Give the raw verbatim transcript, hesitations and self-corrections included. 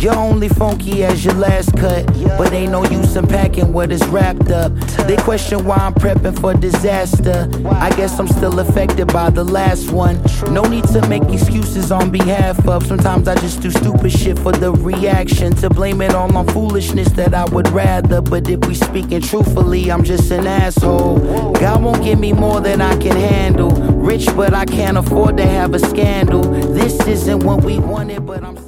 You're only funky as your last cut, but ain't no use in packing what is wrapped up. They question why I'm prepping for disaster. I guess I'm still affected by the last one. No need to make excuses on behalf of. Sometimes I just do stupid shit for the reaction. To blame it all on foolishness that I would rather. But if we speaking truthfully, I'm just an asshole. God won't give me more than I can handle. Rich, but I can't afford to have a scandal. This isn't what we wanted, but I'm